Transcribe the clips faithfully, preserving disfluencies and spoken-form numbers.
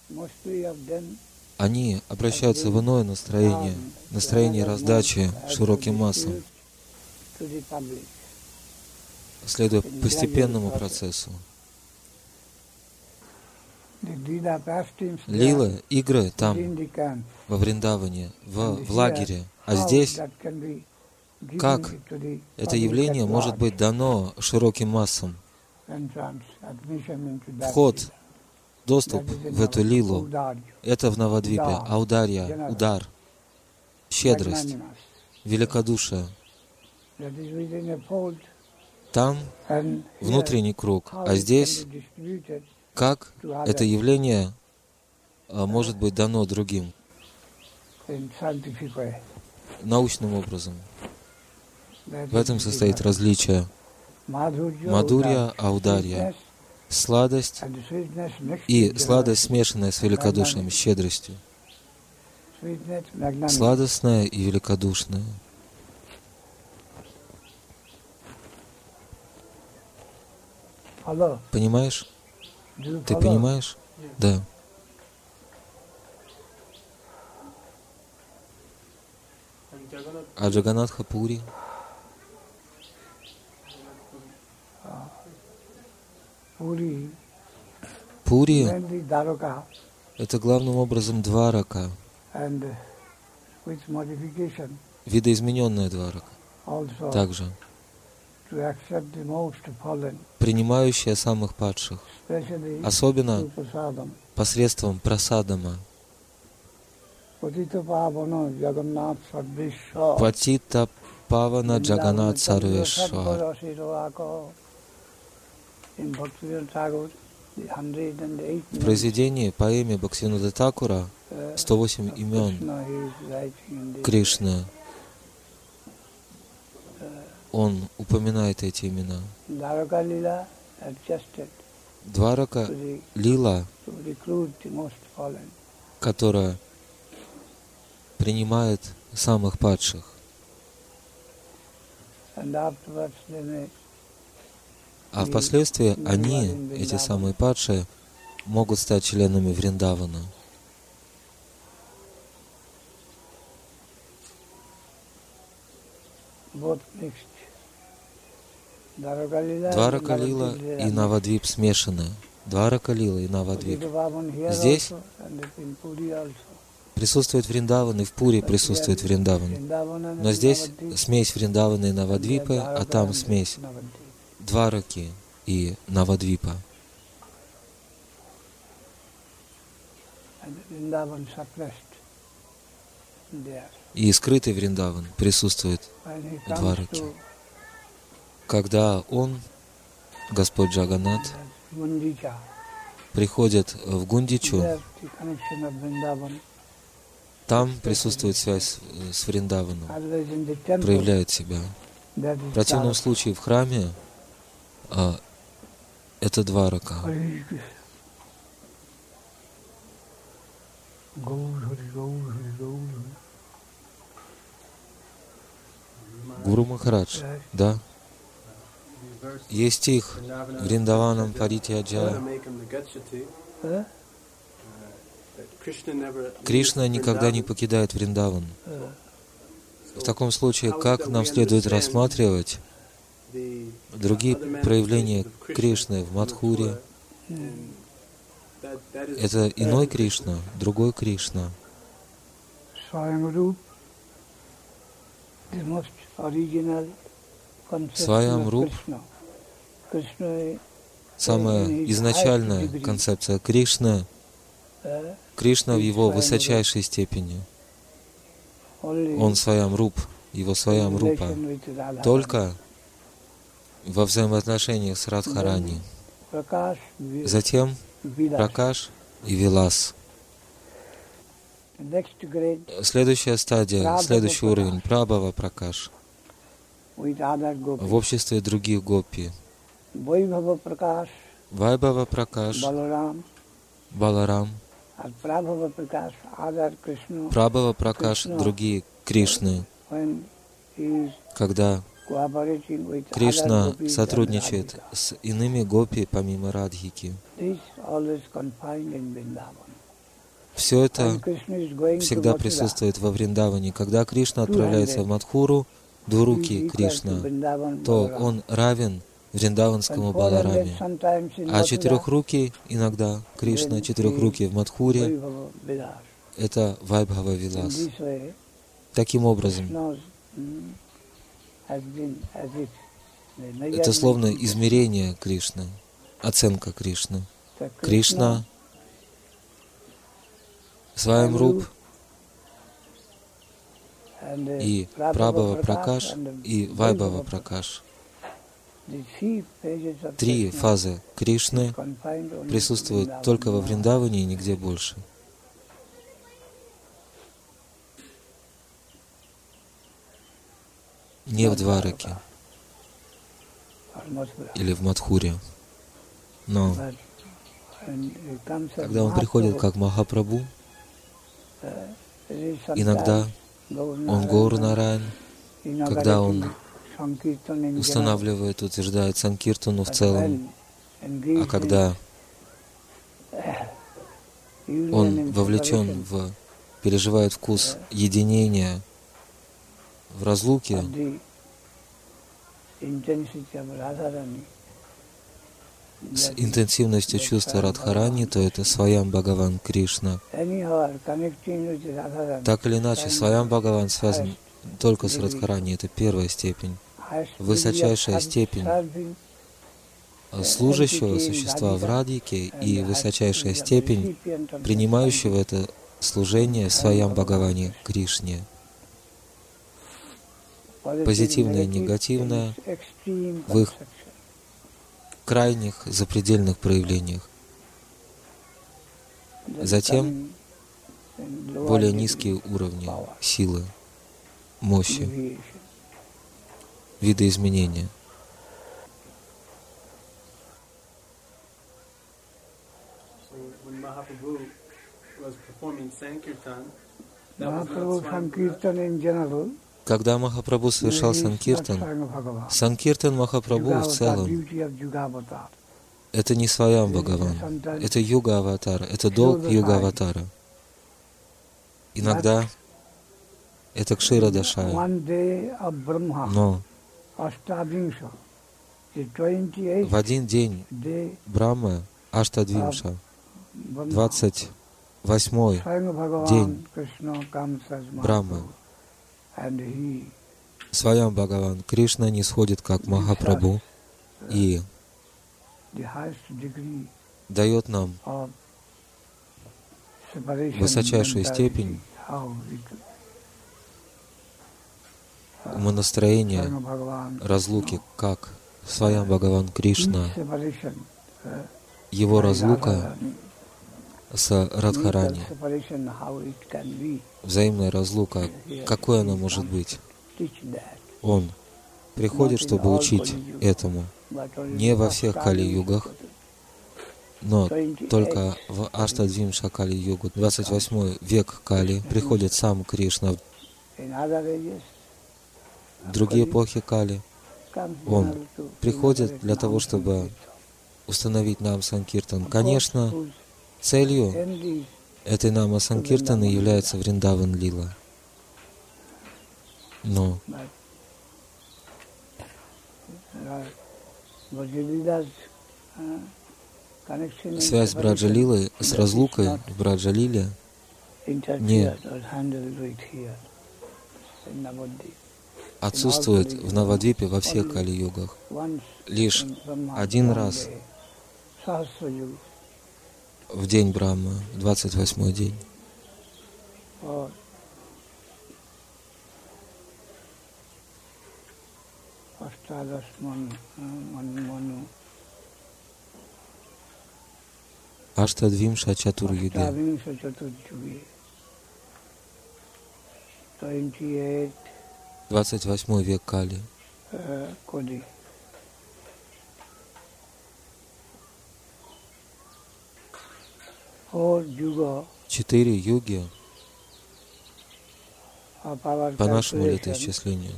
они обращаются в иное настроение, настроение раздачи широким массам, следуя постепенному процессу. Лила, игры там, во Вриндаване, в, в лагере, а здесь, как это явление может быть дано широким массам? Вход, доступ в эту лилу, это в Навадвипе, аударья, удар, щедрость, великодушие. Там внутренний круг, а здесь как это явление а, может быть дано другим научным образом. В этом состоит различие. Мадхурья, аударья, сладость и сладость, смешанная с великодушием, щедростью. Сладостная и великодушная. Понимаешь? Ты понимаешь? Да. А Джаганатха Пури? Пури — это главным образом Дварака, видоизмененная Дварака, также принимающая самых падших, особенно посредством прасадама. Патита Павана Джаганат Сарвешвар. В произведении, поэме Бхактивинода Такура сто восемь имен Кришны. Он упоминает эти имена. Дварака Лила, которая принимает самых падших. А впоследствии они, эти самые падшие, могут стать членами Вриндавана. Дварака Лила и Навадвип смешаны. Дварака Лила и Навадвип. Здесь присутствует Вриндаван, и в Пури присутствует Вриндаван. Но здесь смесь Вриндавана и Навадвипы, а там смесь Двараки и Навадвипа. И скрытый Вриндаван присутствует в Двараке. Когда он, Господь Джаганнат, приходит в Гундичу, там присутствует связь с Вриндаваном, проявляет себя. В противном случае в храме а, это Дварака. Гуру Махарадж, да. Есть стих Вриндаванам Паритьяджа. Кришна никогда не покидает Вриндаван. В таком случае, как нам следует рассматривать другие проявления Кришны в Мадхуре? Это иной Кришна, другой Кришна. Сваямруп, самая изначальная концепция Кришны, Кришна в его высочайшей степени. Он Сваямруп, его Сваямрупа, только во взаимоотношениях с Радхарани. Затем Пракаш и Вилас. Следующая стадия, следующий уровень — Прабхава Пракаш в обществе других гопи. Вайбхава Пракаш, Баларам, Прабхава Пракаш, другие Кришны. Когда Кришна сотрудничает с иными гопи помимо Радхики. Все это всегда присутствует во Вриндаване. Когда Кришна отправляется в Мадхуру, двурукий Кришна, то он равен вриндаванскому Балараме. А четырехрукий иногда Кришна, четырехрукий в Мадхуре, это Вайбхава Вилас. Таким образом, это словно измерение Кришны, оценка Кришны. Кришна, Сваямруп и Прабхава Пракаш и Вайбхава Пракаш. Три фазы Кришны присутствуют только во Вриндаване и нигде больше. Не в Двараке или в Мадхуре. Но когда он приходит как Махапрабху, иногда он Гаур Нараян, когда он устанавливает, утверждает Санкиртану в целом, а когда он вовлечен в, переживает вкус единения в разлуке, с интенсивностью чувства Радхарани, то это Сваям Бхагаван Кришна. Так или иначе, Сваям Бхагаван связан только с Радхарани, это первая степень. Высочайшая степень служащего существа в Радике и высочайшая степень принимающего это служение Сваям Бхагаване Кришне. Позитивное и негативное в их крайних, запредельных проявлениях. Затем более низкие уровни силы, мощи, видоизменения. Когда Махапрабху совершал Санкиртан, Санкиртан Махапрабху в целом — это не Сваям Бхагаван, это Юга-аватара, это долг Юга-аватара. Иногда это Кшира Дашая. Но в один день Брахмы Аштадвимша, двадцать восьмой день Брахмы, Сваям Бхагаван Кришна не сходит как Махапрабху и дает нам высочайшую степень умонастроения разлуки, как Сваям Бхагаван Кришна, его разлука с Радхарани, взаимная разлука, какой она может быть? Он приходит, чтобы учить этому. Не во всех Кали-югах, но только в Аштадвимша Кали-югу, двадцать восьмой век Кали, приходит сам Кришна. В другие эпохи Кали он приходит для того, чтобы установить нам Санкиртан. Конечно, целью этой нама Санкиртаны является Вриндаван Лила. Но связь Браджа-лилы с разлукой в Браджа-лиле не отсутствует в Навадвипе во всех Кали-югах. Лишь один раз в день Брахмы, двадцать восьмой день. Аштадвимша Чатур-юге. двадцать восьмой век Кали. Четыре юги по нашему летоисчислению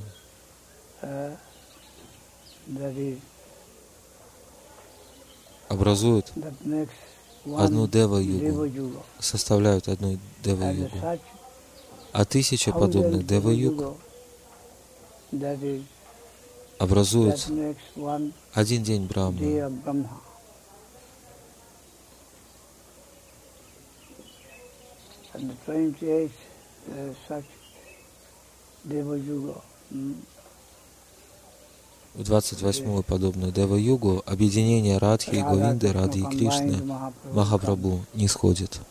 образуют одну дева-югу, составляют одну дева-югу. А тысяча подобных дева-юг образуют один день Брахмы. В двадцать восьмую подобную дева-югу объединение Радхи и Говинды, Рады и Кришны Махапрабху не сходит.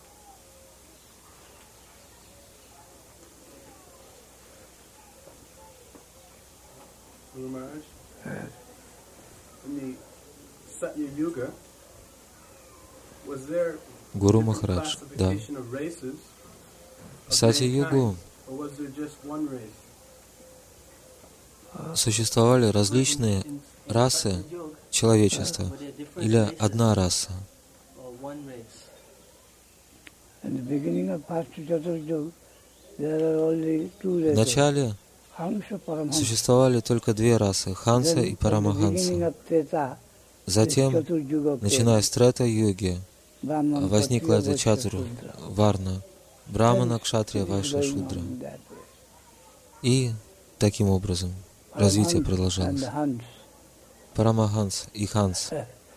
Гуру Махарадж, да. В Сати-югу существовали различные расы человечества или одна раса. В начале существовали только две расы — Ханса и Парамаханса. Затем, начиная с Трета-юги, возникла эта чатуру варна — Брамана, Кшатрия, Вайшья, Шудра. И таким образом развитие продолжалось. Парамаханс и Ханс.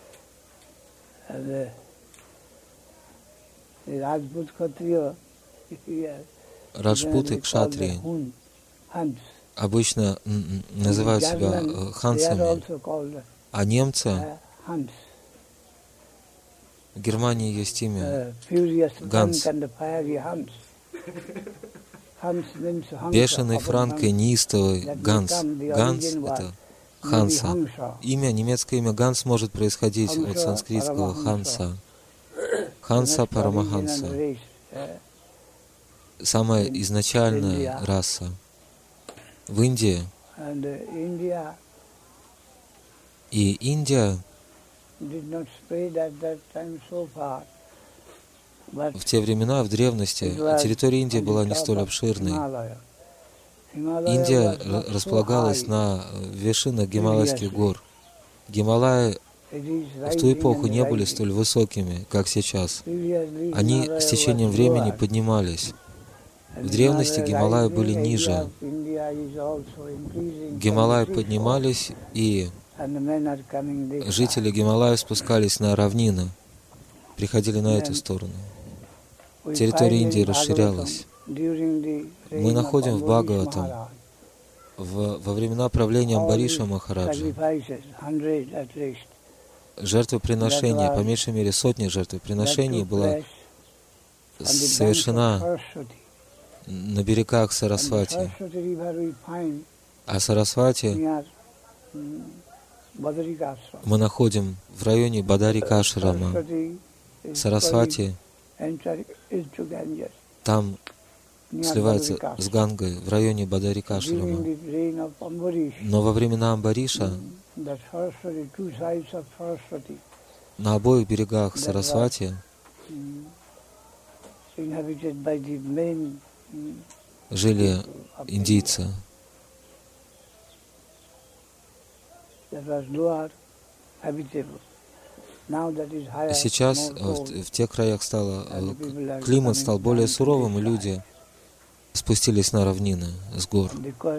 Раджпуты, кшатрии обычно называют себя хансами, а немцы, в Германии есть имя Ганс. Бешеный франк и неистовый Ганс. Ганс — это Ханса. Имя, немецкое имя Ганс может происходить от санскритского Ханса. Ханса Парамаханса. Самая изначальная раса. В Индии и Индия в те времена, в древности, территория Индии была не столь обширной. Индия располагалась на вершинах Гималайских гор. Гималаи в ту эпоху не были столь высокими, как сейчас. Они с течением времени поднимались. В древности Гималаи были ниже. Гималаи поднимались, и жители Гималаев спускались на равнины, приходили на эту сторону. Территория Индии расширялась. Мы находим в Бхагаватам, в, во времена правления Амбариша Махараджа, жертвоприношение, по меньшей мере сотни жертвоприношений была совершена на берегах Сарасвати. А Сарасвати мы находим в районе Бадарикашрама. Сарасвати там сливается с Гангой в районе Бадарикашрама. Но во времена Амбариша на обоих берегах Сарасвати жили индийцы. Сейчас в, в тех краях стало, климат стал более суровым, и люди спустились на равнины с гор.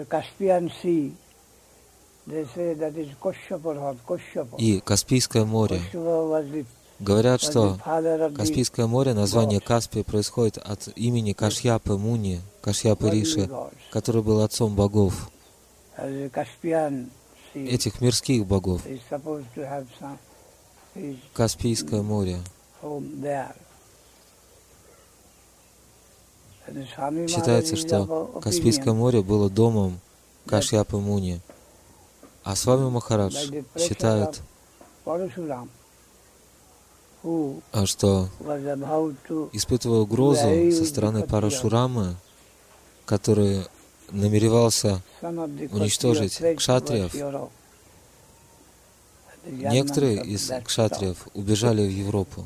И Каспийское море. Говорят, что Каспийское море, название Каспия, происходит от имени Кашьяпы Муни, Кашьяпы Риши, который был отцом богов, этих мирских богов. Каспийское море. Считается, что Каспийское море было домом Кашьяпы Муни. А Свами Махарадж считает, что, испытывая угрозу со стороны Парашурамы, который намеревался уничтожить кшатриев, некоторые из кшатриев убежали в Европу.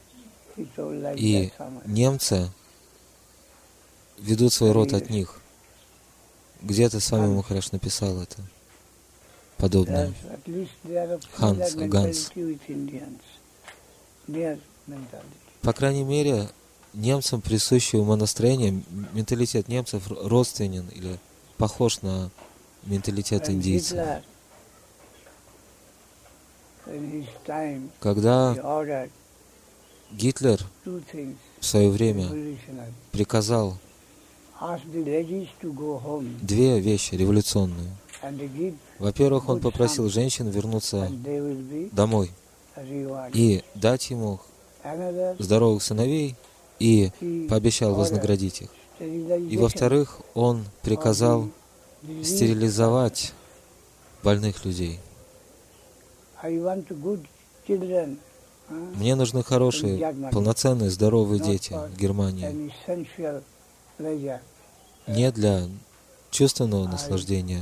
И немцы ведут свой род от них. Где-то Свами Махарадж написал это. Подобное. Ханс, Ганс. По крайней мере, немцам присущее умонастроение, менталитет немцев родственен или похож на менталитет индийцев. Когда Гитлер в свое время приказал две вещи революционные. Во-первых, он попросил женщин вернуться домой и дать ему здоровых сыновей и пообещал вознаградить их. И во-вторых, он приказал стерилизовать больных людей. Мне нужны хорошие, полноценные, здоровые дети в Германии. Не для чувственного наслаждения.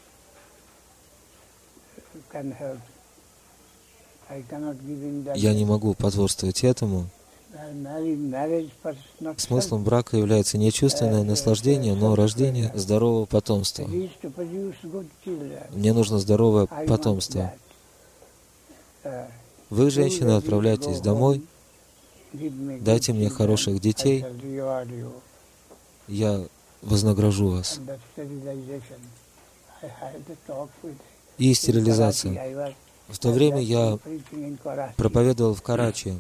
Я не могу потворствовать этому. Смыслом брака является не чувственное наслаждение, но рождение здорового потомства. Мне нужно здоровое потомство. Вы, женщины, отправляйтесь домой, дайте мне хороших детей, я вознагражу вас. И стерилизация. В то время я проповедовал в Карачи.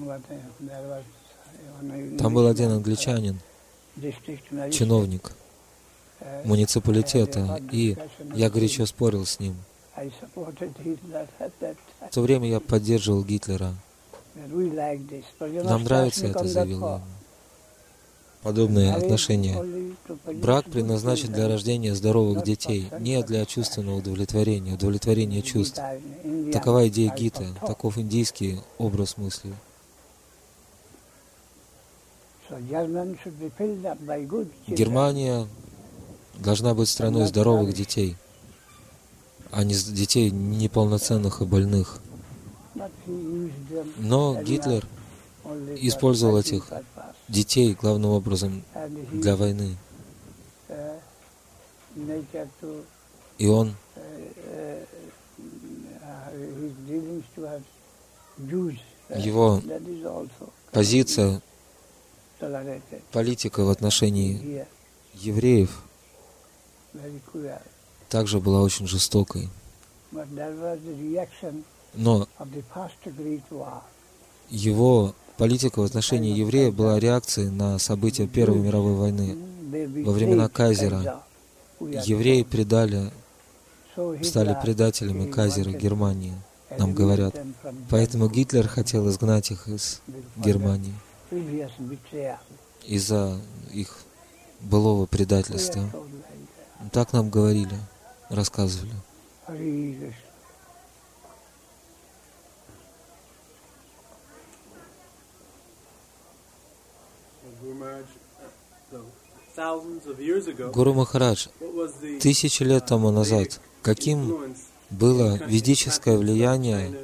Там был один англичанин, чиновник муниципалитета, и я горячо спорил с ним. В то время я поддерживал Гитлера. Нам нравится это, заявил я. Подобные отношения. Брак предназначен для рождения здоровых детей, не для чувственного удовлетворения, удовлетворения чувств. Такова идея Гиты, таков индийский образ мысли. Германия должна быть страной здоровых детей, а не детей неполноценных и больных. Но Гитлер использовал этих детей главным образом для войны. И он его позиция, политика в отношении евреев также была очень жестокой. Но его политика в отношении евреев была реакцией на события Первой мировой войны. Во времена Кайзера евреи предали, стали предателями Кайзера Германии, нам говорят. Поэтому Гитлер хотел изгнать их из Германии из-за их былого предательства. Так нам говорили, рассказывали. Гуру Махарадж, тысячи лет тому назад, каким было ведическое влияние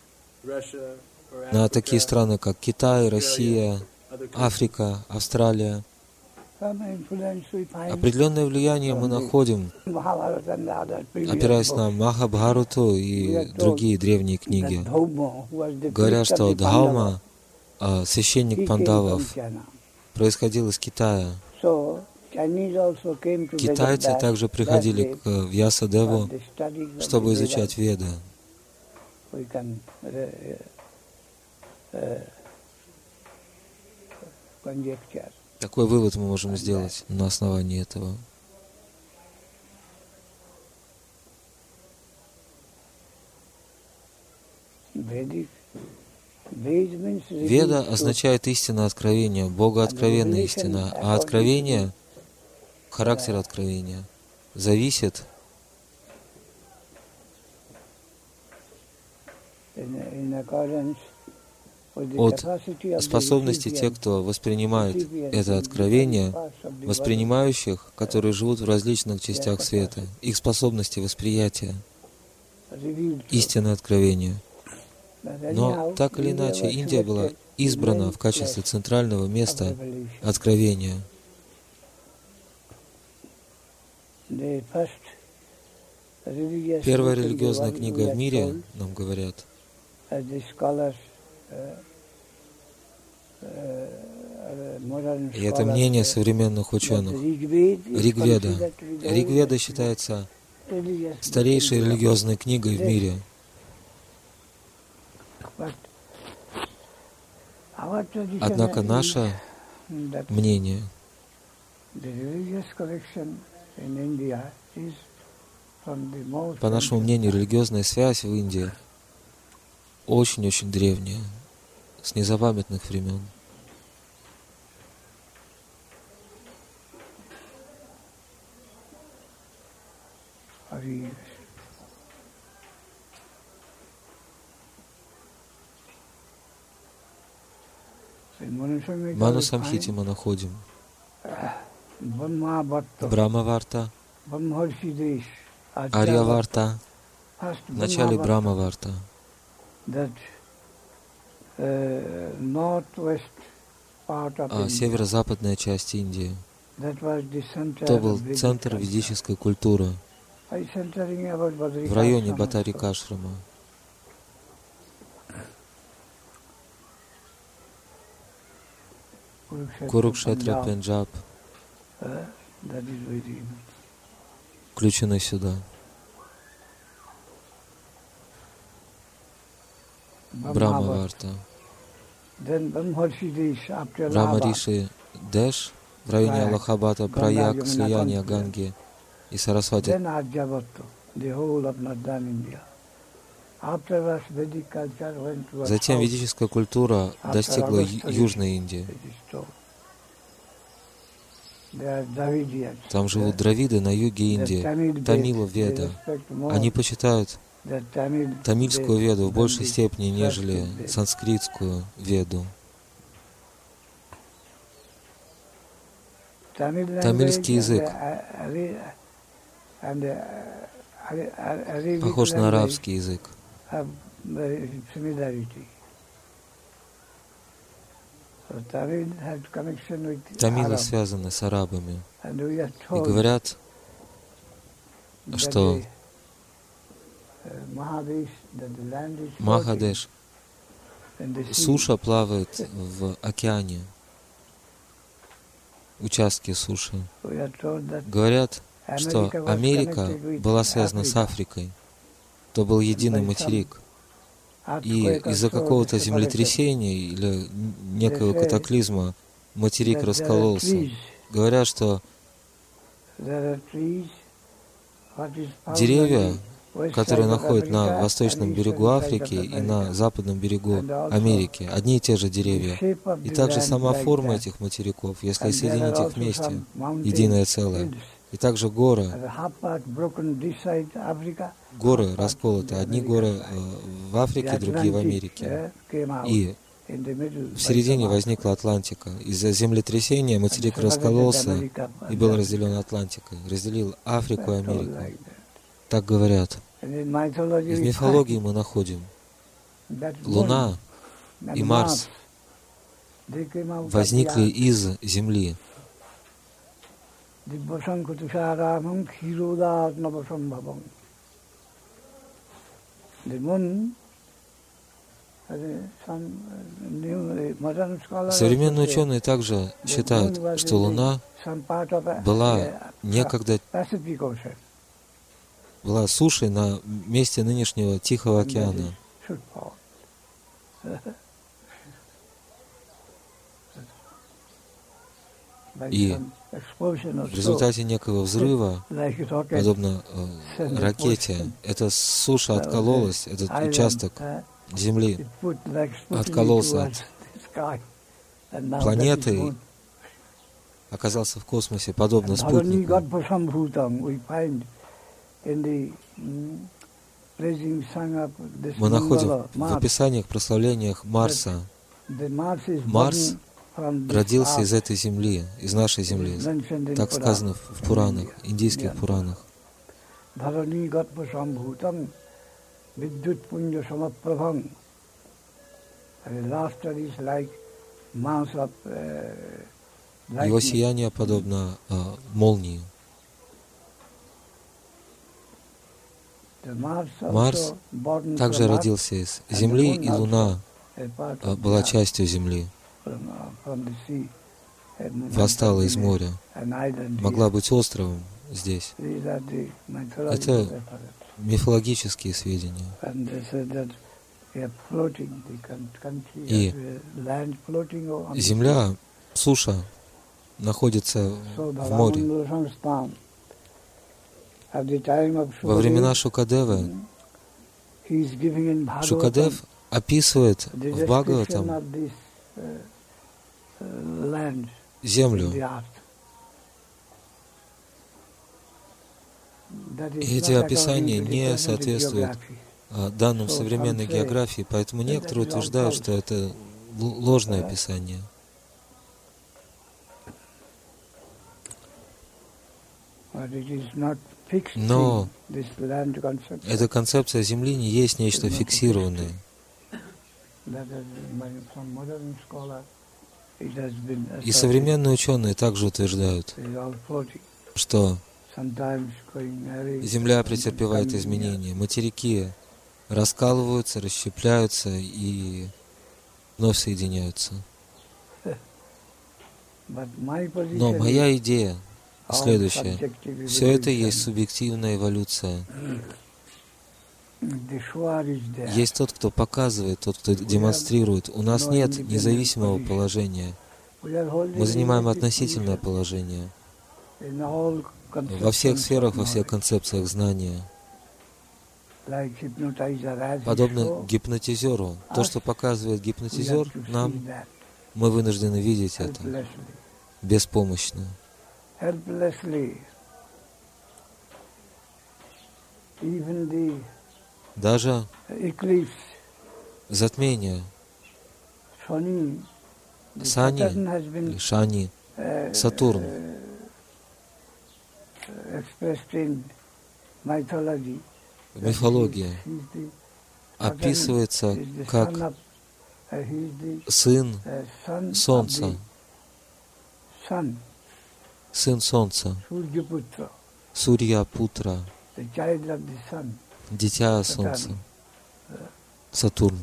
на такие страны, как Китай, Россия, Африка, Австралия? Определенное влияние мы находим, опираясь на Махабхарату и другие древние книги. Говорят, что Дхаума, священник пандавов, происходил из Китая. Китайцы также приходили к Вьясадеву, чтобы изучать Веды. Какой вывод мы можем сделать на основании этого? Веда означает истина откровения, Богооткровенная истина, а откровение, характер откровения, зависит от способности тех, кто воспринимает это откровение, воспринимающих, которые живут в различных частях света, их способности восприятия истины откровения. Но так или иначе, Индия была избрана в качестве центрального места откровения. Первая религиозная книга в мире, нам говорят, И это мнение современных ученых. Ригведа. Ригведа считается старейшей религиозной книгой в мире. Однако наше мнение, по нашему мнению, религиозная связь в Индии очень-очень древняя, с незапамятных времен. В Ману Самхите мы находим Брахмаварта, Арьяварта, в начале Брахмаварта. А северо-западная часть Индии, то был центр ведической культуры в районе Батарикашрама. Курукшетра, Пенджаб включены сюда. Брахмаварта. Брахмариши Деш в районе Аллахабада, Праяг, слияние Ганги и Сарасвати. Затем ведическая культура достигла Южной Индии. Там живут дравиды на юге Индии, тамила Веда. Они почитают тамильскую Веду в большей степени, нежели санскритскую Веду. Тамильский язык похож на арабский язык. Тамилы связаны с арабами. И говорят, что Махадеш, суша плавает в океане, участки суши. Говорят, что Америка была связана с Африкой, то был единый материк. И из-за какого-то землетрясения или некого катаклизма материк раскололся. Говорят, что деревья, которые находят на восточном берегу Африки и на западном берегу Америки, одни и те же деревья. И также сама форма этих материков, если соединить их вместе, единое целое. И также горы, горы расколоты. Одни горы в Африке, другие в Америке. И в середине возникла Атлантика. Из-за землетрясения материк раскололся и был разделен Атлантикой. Разделил Африку и Америку. Так говорят. И в мифологии мы находим Луна и Марс возникли из Земли. Современные ученые также считают, что Луна была некогда была сушей на месте нынешнего Тихого океана. И в результате некого взрыва, подобно э, ракете, эта суша откололась, этот участок Земли откололся от планеты, оказался в космосе, подобно спутнику. Мы находим в описаниях, прославлениях Марса. Марс родился из этой земли, из нашей земли, так сказано в Пуранах, индийских Пуранах. Его сияние подобно э, молнии. Марс также родился из Земли, и Луна э, была частью Земли. восстала из моря, могла быть островом здесь. Это мифологические сведения. И земля, суша, находится в море. Во времена Шукадевы Шукадев описывает в Бхагаватам землю. И эти описания не соответствуют данным современной географии, поэтому некоторые утверждают, что это ложное описание. Но эта концепция Земли не есть нечто фиксированное. И современные ученые также утверждают, что Земля претерпевает изменения, материки раскалываются, расщепляются и вновь соединяются. Но моя идея следующая. Все это есть субъективная эволюция. Есть тот, кто показывает, тот, кто демонстрирует. У нас нет независимого положения. Мы занимаем относительное положение. Во всех сферах, во всех концепциях знания. Подобно гипнотизеру. То, что показывает гипнотизер нам, мы вынуждены видеть это беспомощно. Даже затмение Сани, Шани, Сатурн в мифологии описывается как сын Солнца, сын Солнца, Сурья-путра, дитя Солнца, Сатурн.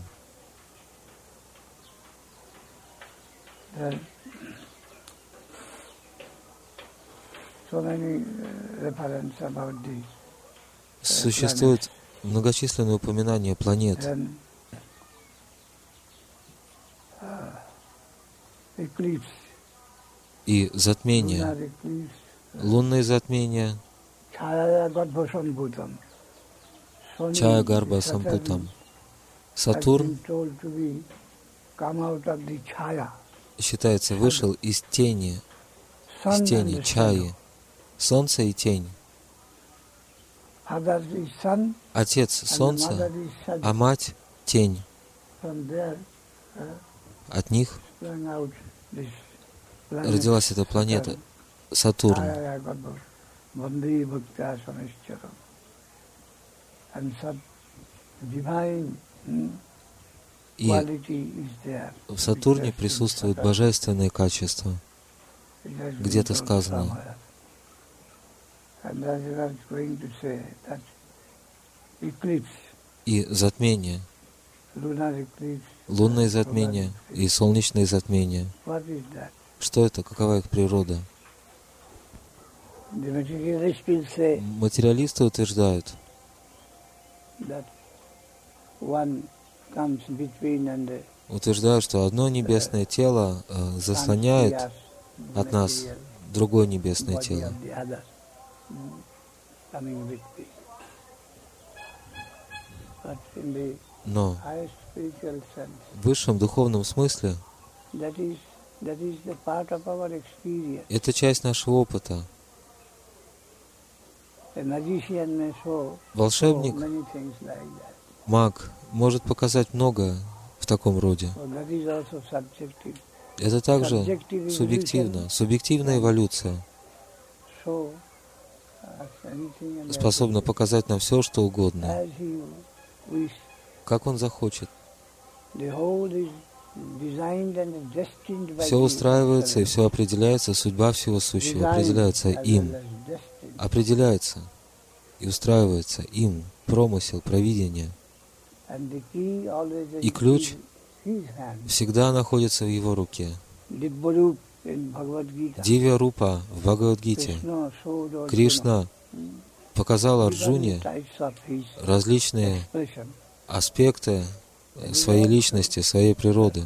Существует многочисленные упоминания планет. И затмения, лунные затмения, Чая Гарба Сампутам. Сатурн, считается, вышел из тени, из тени, чаи, солнце и тень. Отец — солнце, а мать — тень. От них родилась эта планета Сатурн. И в Сатурне присутствует божественное качество. Где-то сказано. И затмение, лунное затмение и солнечное затмение. Что это? Какова их природа? Материалисты утверждают, утверждают, что одно небесное тело э, заслоняет от нас другое небесное тело. Но в высшем духовном смысле это часть нашего опыта. Волшебник, маг может показать многое в таком роде. Это также субъективно, субъективная эволюция способна показать нам все, что угодно, как он захочет. Все устраивается и все определяется, судьба всего сущего определяется им, определяется и устраивается им, промысел, провидение. И ключ всегда находится в его руке. Дивья Рупа в Бхагавад-гите. Кришна показал Арджуне различные аспекты своей личности, своей природы,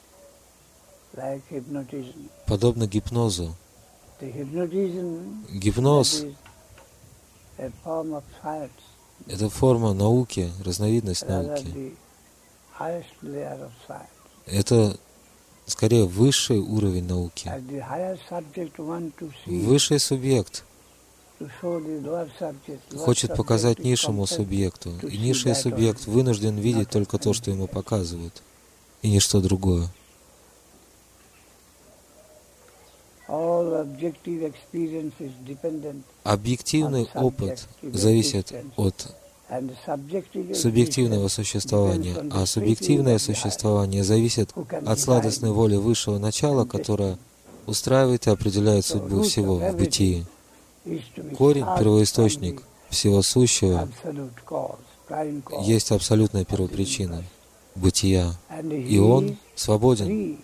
подобно гипнозу. Гипноз — это форма науки, разновидность науки. Это скорее высший уровень науки. Высший субъект хочет показать низшему субъекту, и низший субъект вынужден видеть только то, что ему показывают, и ничто другое. Объективный опыт зависит от субъективного существования, а субъективное существование зависит от сладостной воли высшего начала, которое устраивает и определяет судьбу всего в бытии. Корень, первоисточник всего сущего, есть абсолютная первопричина бытия, и он свободен.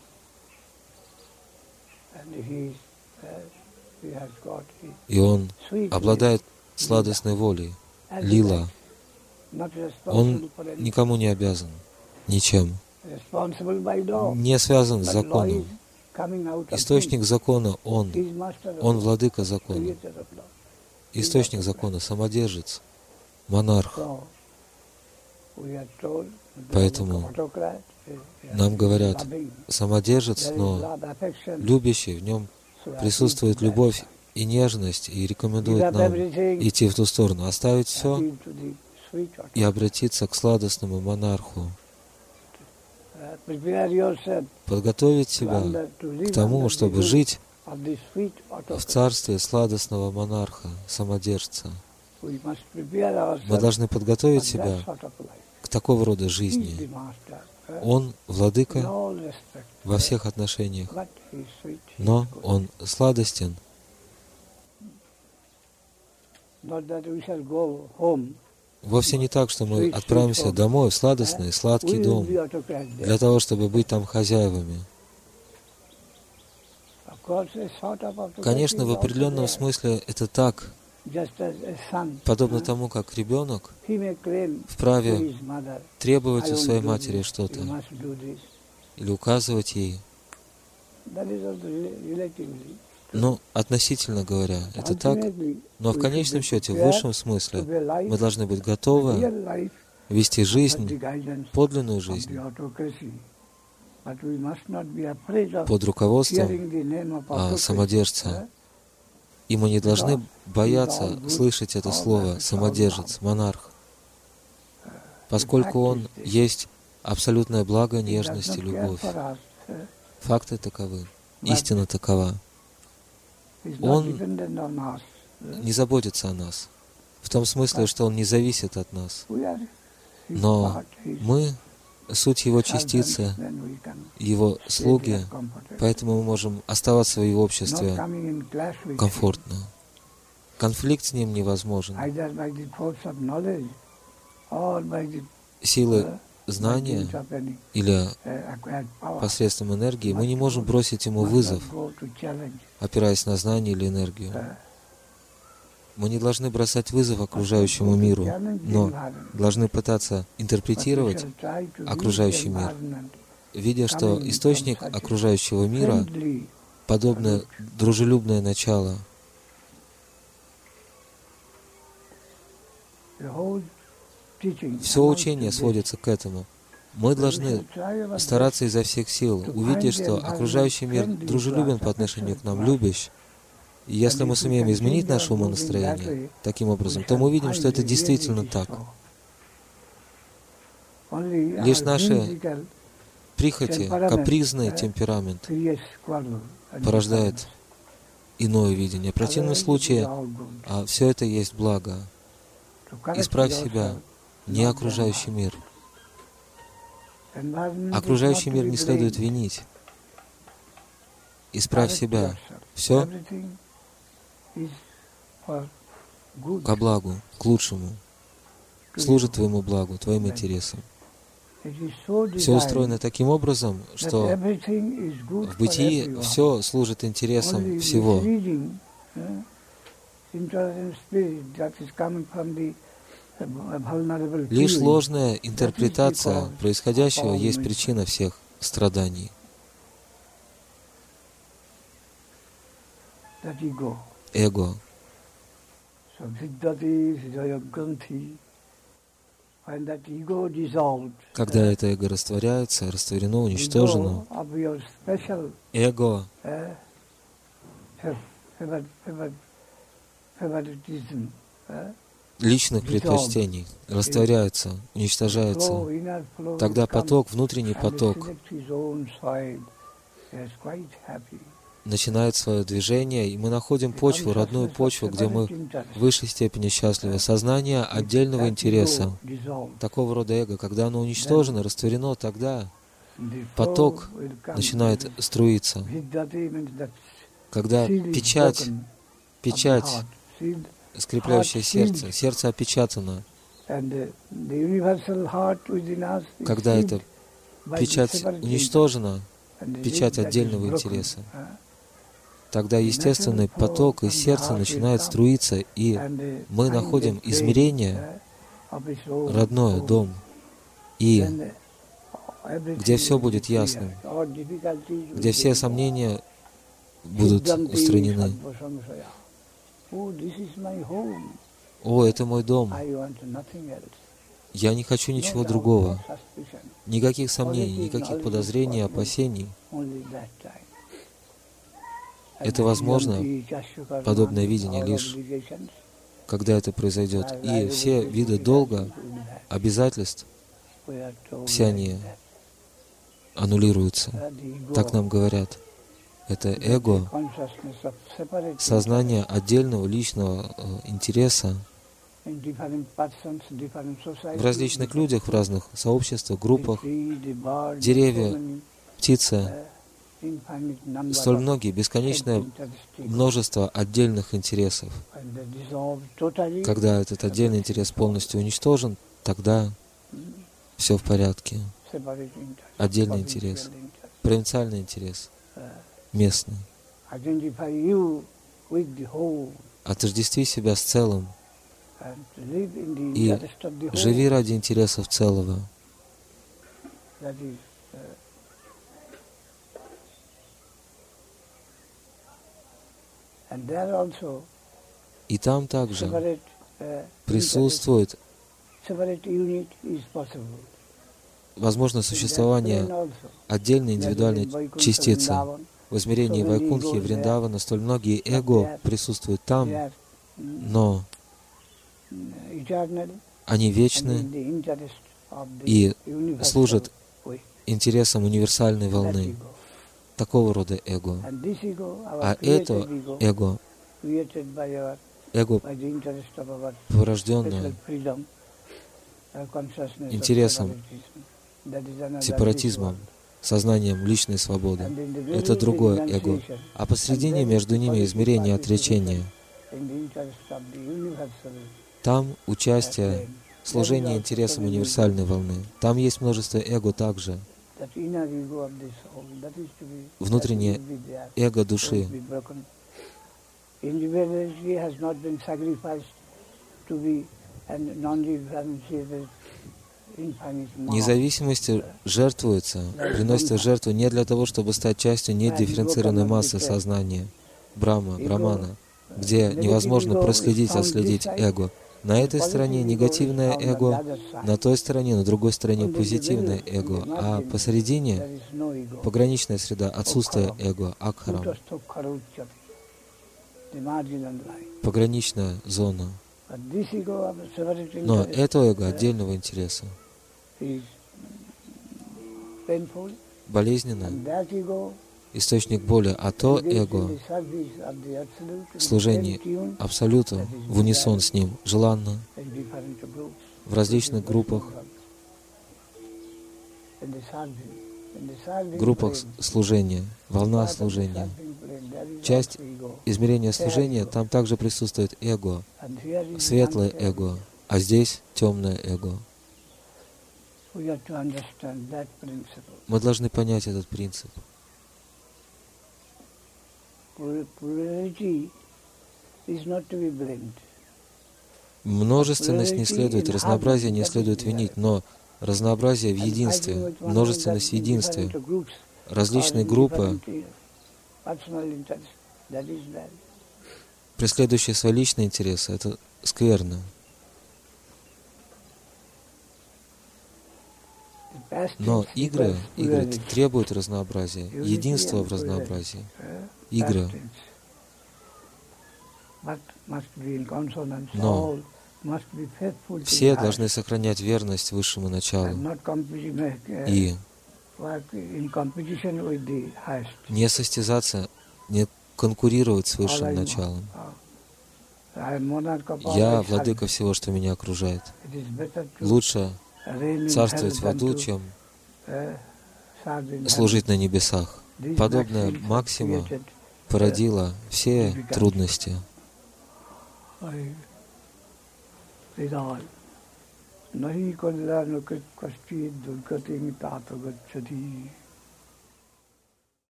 И он обладает сладостной волей, лила. Он никому не обязан, ничем. Не связан с законом. Источник закона — Он. Он владыка закона. Источник закона — самодержец, монарх. Поэтому нам говорят, самодержец, но любящий, в нем присутствует любовь и нежность, и рекомендует нам идти в ту сторону, оставить все и обратиться к сладостному монарху. Подготовить себя к тому, чтобы жить в царстве сладостного монарха, самодержца. Мы должны подготовить себя к такого рода жизни. Он владыка во всех отношениях, но он сладостен. Вовсе не так, что мы отправимся домой в сладостный, сладкий дом, для того, чтобы быть там хозяевами. Конечно, в определенном смысле это так, подобно тому, как ребенок вправе требовать у своей матери что-то или указывать ей. Ну, относительно говоря, это так, но в конечном счете, в высшем смысле, мы должны быть готовы вести жизнь, подлинную жизнь, под руководством а, самодержца. И мы не должны бояться слышать это слово «самодержец», «монарх», поскольку он есть абсолютное благо, нежность и любовь. Факты таковы, истина такова. Он не заботится о нас, в том смысле, что Он не зависит от нас. Но мы — суть Его частицы, Его слуги, поэтому мы можем оставаться в Его обществе комфортно. Конфликт с Ним невозможен. Силы знания или посредством энергии мы не можем бросить Ему вызов, опираясь на знание или энергию. Мы не должны бросать вызов окружающему миру, но должны пытаться интерпретировать окружающий мир, видя, что источник окружающего мира подобно дружелюбное начало. Все учение сводится к этому. Мы должны стараться изо всех сил, увидеть, что окружающий мир дружелюбен по отношению к нам, любящ. И если мы сумеем изменить наше умонастроение таким образом, то мы увидим, что это действительно так. Лишь наши прихоти, капризный темперамент порождает иное видение. В противном случае а, все это есть благо. Исправь себя, не окружающий мир. Окружающий мир не следует винить. Исправь себя. Все ко благу, к лучшему, служит твоему благу, твоим интересам. Все устроено таким образом, что в бытии все служит интересам всего. Лишь ложная интерпретация происходящего есть причина всех страданий. Эго. Когда это эго растворяется, растворено, уничтожено, эго личных предпочтений растворяется, уничтожается, тогда поток, внутренний поток, начинает свое движение, и мы находим почву, родную почву, где мы в высшей степени счастливы. Сознание отдельного интереса, такого рода эго, когда оно уничтожено, растворено, тогда поток начинает струиться. Когда печать, печать, скрепляющая сердце, сердце опечатано, когда эта печать уничтожена, печать отдельного интереса, тогда естественный поток из сердца начинает струиться, и мы находим измерение, родное, дом, и где все будет ясным, где все сомнения будут устранены. О, это мой дом. Я не хочу ничего другого. Никаких сомнений, никаких подозрений, опасений. Это возможно, подобное видение, лишь когда это произойдет. И все виды долга, обязательств, все они аннулируются. Так нам говорят. Это эго, сознание отдельного личного интереса в различных людях, в разных сообществах, группах, деревья, птицы, столь многие, бесконечное множество отдельных интересов. Когда этот отдельный интерес полностью уничтожен, тогда все в порядке. Отдельный интерес, провинциальный интерес, местный. Отождестви себя с целым и живи ради интересов целого. И там также присутствует возможно существование отдельной индивидуальной частицы. В измерении Вайкунтхи, Вриндавана столь многие эго присутствуют там, но они вечны и служат интересам универсальной волны, такого рода эго. А это эго, эго, порожденное интересом, сепаратизмом, сознанием личной свободы. Это другое эго. А посредине между ними измерение отречения. Там участие, служение интересам универсальной волны. Там есть множество эго также. Внутреннее эго души. Независимость жертвуется, приносится жертву не для того, чтобы стать частью недифференцированной массы сознания, Брахма, Брамана, где невозможно проследить, отследить эго. На этой стороне негативное эго, на той стороне, на другой стороне позитивное эго, а посередине пограничная среда, отсутствие эго, акхарам, пограничная зона. Но это эго отдельного интереса болезненно, источник боли, а то эго в служении Абсолюту, в унисон с ним, желанно, в различных группах, группах служения, волна служения. Часть измерения служения, там также присутствует эго, светлое эго, а здесь темное эго. Мы должны понять этот принцип. Множественность не следует, разнообразие не следует винить, но разнообразие в единстве, множественность в единстве, различные группы, преследующие свои личные интересы, это скверно. Но игры, игры требуют разнообразия, единства в разнообразии. Игры. Но все должны сохранять верность высшему началу и не состязаться, не конкурировать с высшим началом. Я владыка всего, что меня окружает. Лучше царствовать в аду, чем служить на небесах. Подобная максима породила все трудности.